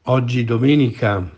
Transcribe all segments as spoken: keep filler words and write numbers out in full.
Oggi domenica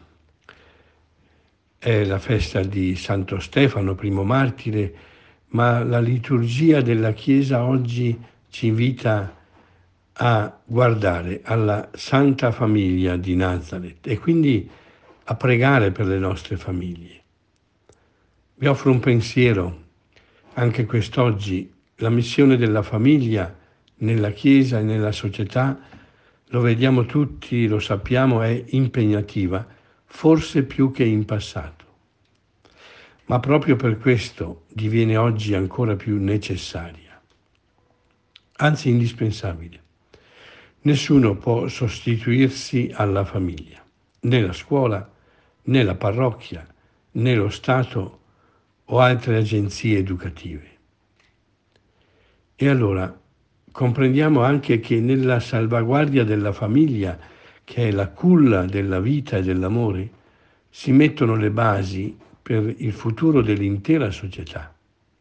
è la festa di Santo Stefano, primo martire, ma la liturgia della Chiesa oggi ci invita a guardare alla Santa Famiglia di Nazareth e quindi a pregare per le nostre famiglie. Vi offro un pensiero, anche quest'oggi, la missione della famiglia nella Chiesa e nella società, lo vediamo tutti, lo sappiamo, è impegnativa, forse più che in passato. Ma proprio per questo diviene oggi ancora più necessaria, anzi indispensabile. Nessuno può sostituirsi alla famiglia, né la scuola, né la parrocchia, né lo Stato o altre agenzie educative. E allora comprendiamo anche che nella salvaguardia della famiglia, che è la culla della vita e dell'amore, si mettono le basi per il futuro dell'intera società.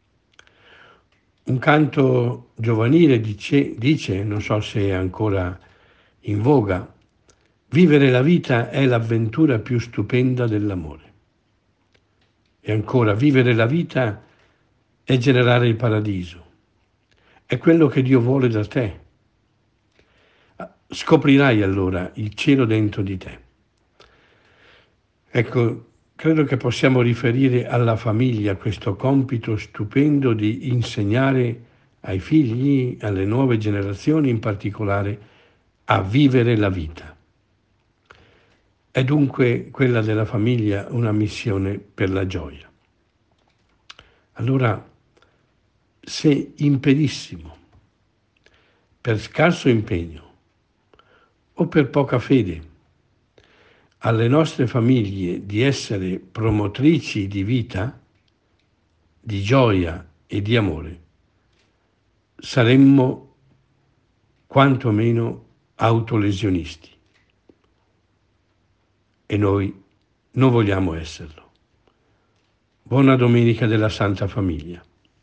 Un canto giovanile dice, dice, non so se è ancora in voga, vivere la vita è l'avventura più stupenda dell'amore. E ancora, vivere la vita è generare il paradiso. È quello che Dio vuole da te. Scoprirai allora il cielo dentro di te. Ecco, credo che possiamo riferire alla famiglia questo compito stupendo di insegnare ai figli, alle nuove generazioni in particolare, a vivere la vita. È dunque quella della famiglia una missione per la gioia. Allora, se impedissimo, per scarso impegno o per poca fede, alle nostre famiglie di essere promotrici di vita, di gioia e di amore, saremmo quantomeno autolesionisti. E noi non vogliamo esserlo. Buona domenica della Santa Famiglia.